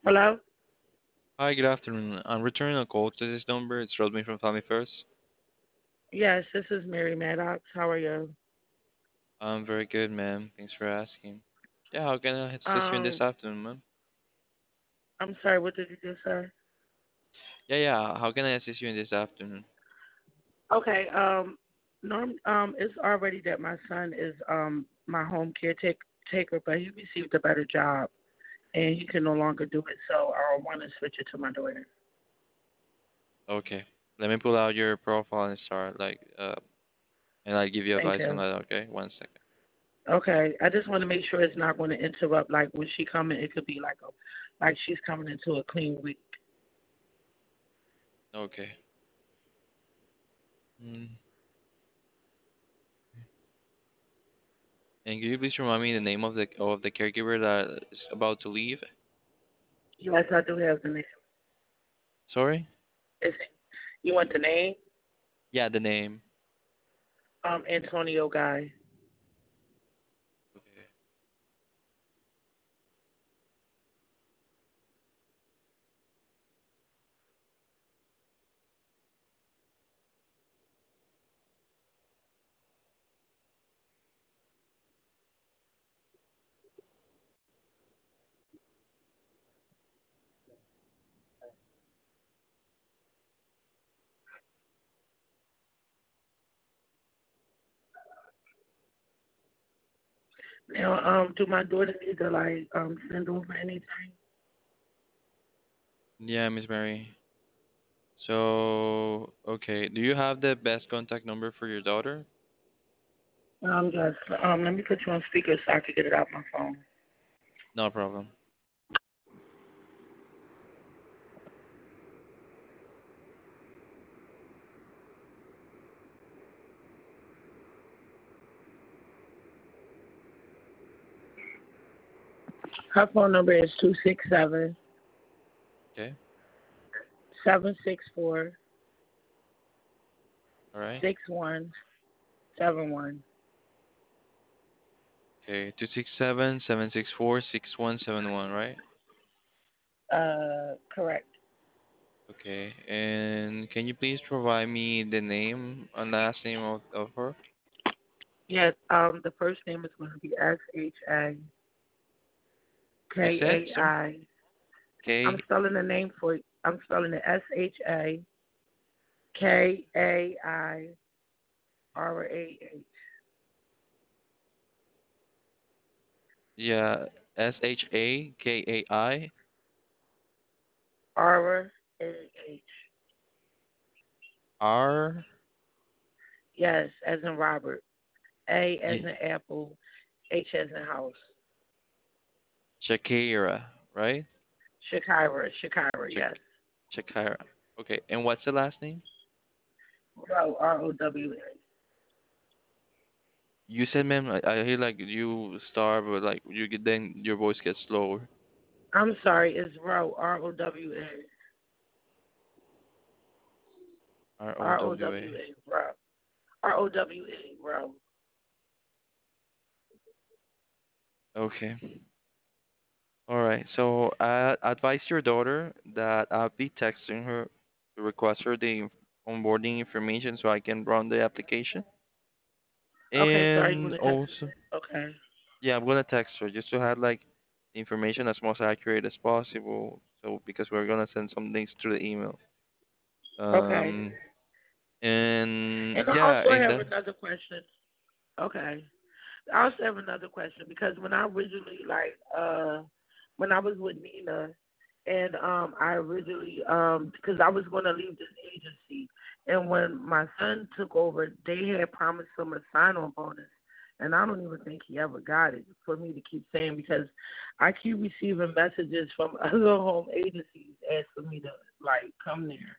Hello? Hi, good afternoon. I'm returning a call to this number. It's Rodney from Family First. Yes, this is Mary Maddox. How are you? I'm very good, ma'am. Thanks for asking. Yeah, how can I assist you in this Um, afternoon, ma'am? I'm sorry, what did you just say? Yeah. How can I assist you in this afternoon? Okay, it's already that my son is my home caretaker, but he received a better job and he can no longer do it, so I want to switch it to my daughter. Okay. Let me pull out your profile and start and I'll give you Thank advice on you. that. Okay, 1 second. Okay, I just want to make sure it's not going to interrupt. Like when she coming, it could be like she's coming into a clean week. Okay. Mm. And can you please remind me the name of the caregiver that is about to leave? Yes, I do have the name. Sorry? Is you want the name? Yeah, the name. Antonio Guy. Okay. Now, do my daughter need to send over anything? Yeah, Miss Mary. So, okay. Do you have the best contact number for your daughter? Yes. Let me put you on speaker so I can get it out my phone. No problem. Her phone number is 267 Okay. 764 All right. 6171. Okay. 267-764-6171, right? Correct. Okay. And can you please provide me the name and last name of her? Yes. The first name is going to be SHA You said, KAI. sir? I'm K. spelling the name for you. I'm spelling it SHAKAIRAH. Yeah. SHAKAI. RAH. R. Yes, as in Robert. A as Yeah. in apple. H as in house. Shakira, right? Shakira, yes. Shak Shakira. Okay. And what's the last name? Rowa. You said, ma'am, I hear like you star, but like you get then your voice gets slower. I'm sorry, it's Rowa. ROWA. ROWA, Row. Rowa, Okay. All right. So I advise your daughter that I'll be texting her to request her the onboarding information so I can run the application. Okay, so are you And going to text also, me? Okay. yeah, I'm gonna text her just to have like the information as most accurate as possible. So because we're gonna send some things through the email. Okay. Um, and And I yeah, also and have another question. Okay. I also have another question because when I originally when I was with Nina and I originally because I was going to leave this agency and when my son took over they had promised him a sign on bonus and I don't even think he ever got it for me to keep saying because I keep receiving messages from other home agencies asking me to come there.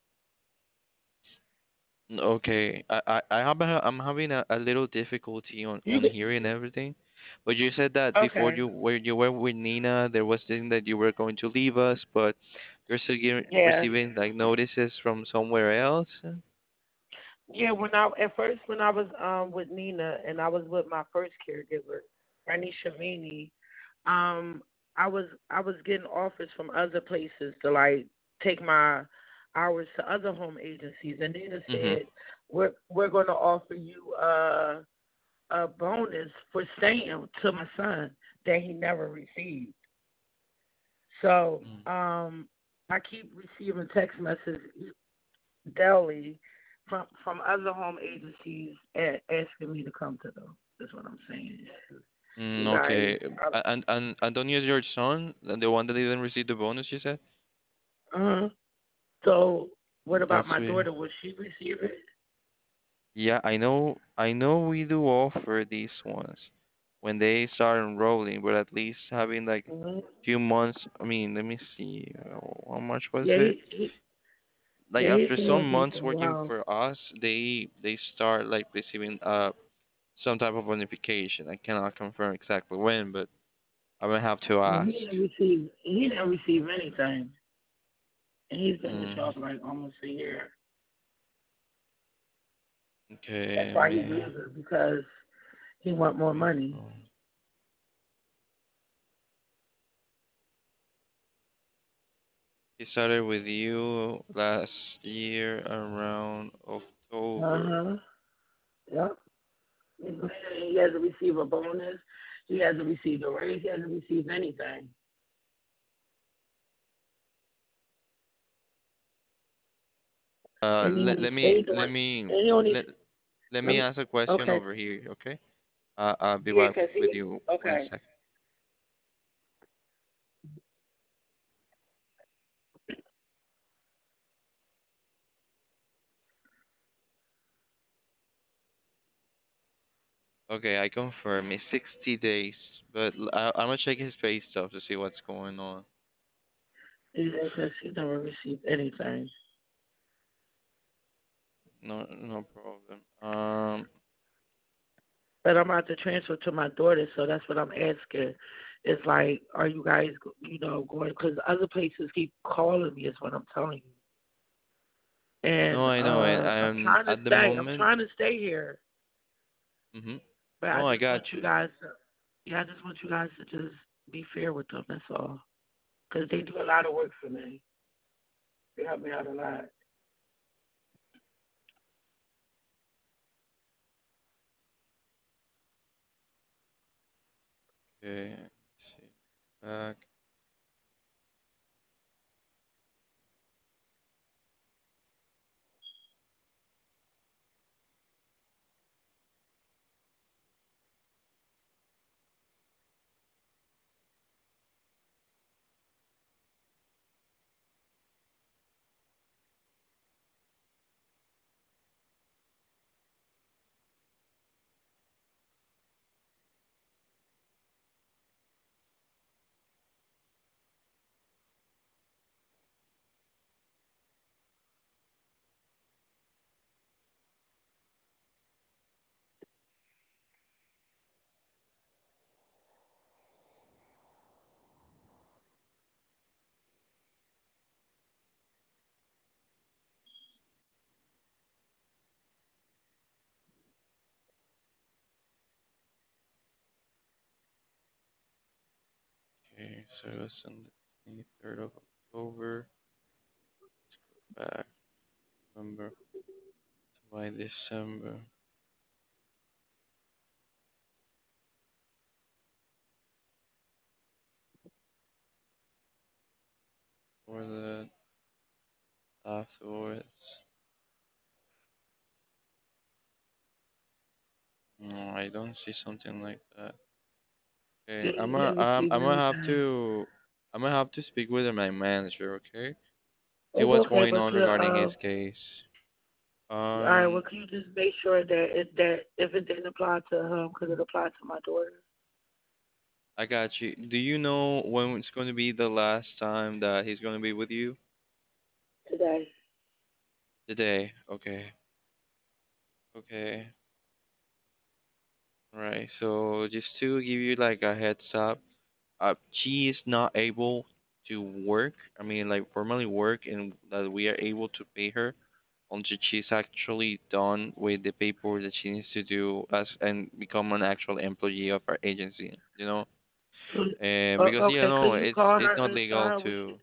okay, I'm having a little difficulty You on can, hearing everything. But you said that before okay. you were with Nina, there was thing that you were going to leave us, but you're still Yeah. receiving like notices from somewhere else. Yeah, when I was with Nina and I was with my first caregiver, Ranisha Shamini, I was getting offers from other places to like take my hours to other home agencies, and Nina Mhm. said we're going to offer you a bonus for staying to my son that he never received. So Mm. I keep receiving text messages daily from other home agencies asking me to come to them. That's what I'm saying. Mm, You guys, okay. And Antonio is your son, the one that didn't receive the bonus, you said? uh, so what about That's my weird. daughter? Will she receive it? Yeah, I know we do offer these ones when they start enrolling, but at least having like Hmm. few months. I mean, let me see, how much was Yeah, it? Like yeah, he's after been some with me months for a working while. for us, they start like receiving some type of bonification. I cannot confirm exactly when, but I'm gonna have to Well, ask. he didn't receive anything, and he's been in the Mm, shop like almost a year. That's okay, why he's me. leaving because he want more money. He started with you last year around Uh October. huh. Yep. He hasn't received a bonus. He hasn't received a raise. He hasn't received anything. And he Let only let me stayed let doing. me And he only. let let Let me me. ask a question Okay. over here, okay? I'll be Yeah, back cause with he. you one Okay. second. Okay, I confirm it's 60 days, but I'm gonna check his pay stuff to see what's going on. Yeah, cause he never received anything. No, no problem. But I'm about to transfer to my daughter, so that's what I'm asking. It's like, are you guys, going? Because other places keep calling me. Is what I'm telling you. And no, I know it. I'm trying to At the stay. I'm moment. trying to stay here, Mhm. but I No, I just got want you you. guys to. Yeah, I just want you guys to just be fair with them. That's all. Because they do a lot of work for me. They help me out a lot. Okay. Let's see. Back. Okay, so it's on the 23rd of October. Back. November. By December. For that. Afterwards. No, I don't see something like that. Yeah, Okay, he didn't receive anything. I'm gonna have to speak with my manager, okay? See It's what's okay, going but on you regarding his case. all right. Well, Um, can you just make sure that if it didn't apply to him, because it applied to my daughter I got you. Do you know when it's going to be the last time that he's going to be with you? today. Today. Okay. Okay. Right. So just to give you like a heads up, she is not able to work. I mean, like formally work, and that we are able to pay her until she's actually done with the paperwork that she needs to do as and become an actual employee of our agency. You know. So, And because you okay, could know you call it's her not and tell legal her what to.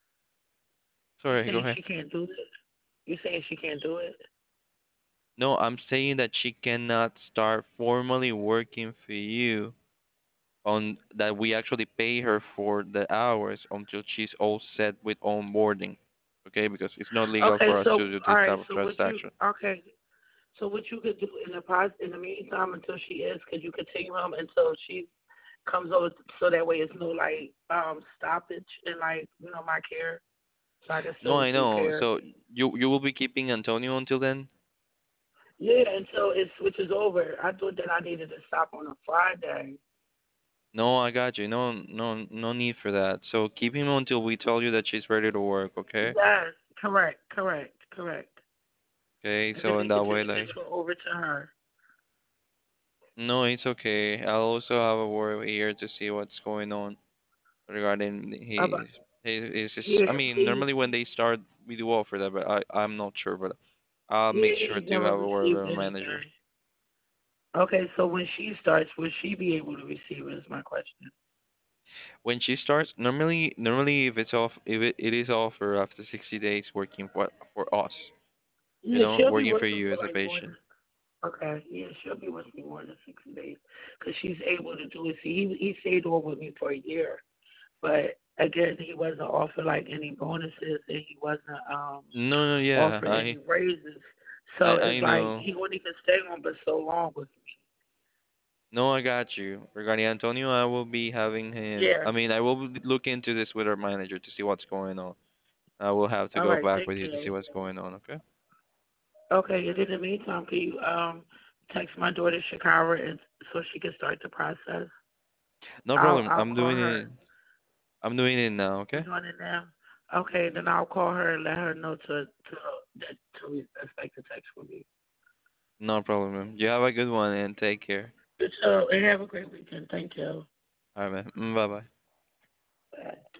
you Sorry, go saying ahead. she can't do it? You saying she can't do it? No, I'm saying that she cannot start formally working for you on that we actually pay her for the hours until she's all set with onboarding. Okay, because it's not legal Okay, for us to so do all this right, type of so what you transaction. okay, so what you could do in the meantime until she is, could you continue him until she comes over so that way it's no like stoppage in like my care, so I can No, still I do know. care. So you will be keeping Antonio until then? Yeah, until it switches over. I thought that I needed to stop on a Friday. No, I got you. No need for that. So keep him until we tell you that she's ready to work, okay? Yes, correct. Okay, And then so in we could that way, just like, transfer over to her. no, it's okay. I'll also have a word here to see what's going on regarding About his. yeah, I mean, please. normally when they start, we do offer that, but I'm not sure. But I'll Yeah, make sure he's to never have a word with received our manager. anything. Okay, so when she starts, will she be able to receive it? Is my question. When she starts, normally if it's off, if it is offer after 60 days working for us, Yeah, she'll be working for working you for as a like more patient. than. Okay, yeah, she'll be with me more than 60 days because she's able to do it. See, he stayed on with me for a year, but again, he wasn't offered like any bonuses and he wasn't No, no, yeah, offered any raises. So I it's like know. he wouldn't even stay on but so long with me. No, I got you. Regarding Antonio, I will be having him. Yeah. I mean, I will look into this with our manager to see what's going on. I will have to All go right. back Thank with you to see you. what's going on. Okay? Okay. And in the meantime, can you text my daughter Shakira and so she can start the process? No I'll problem. I'll call her. I'm doing it now. You're Okay? doing it now. Okay. Then I'll call her and let her know to expect a text from me. No problem, man. You have a good one and take care. So and have a great weekend. Thank you. All right, man. Bye bye. Bye.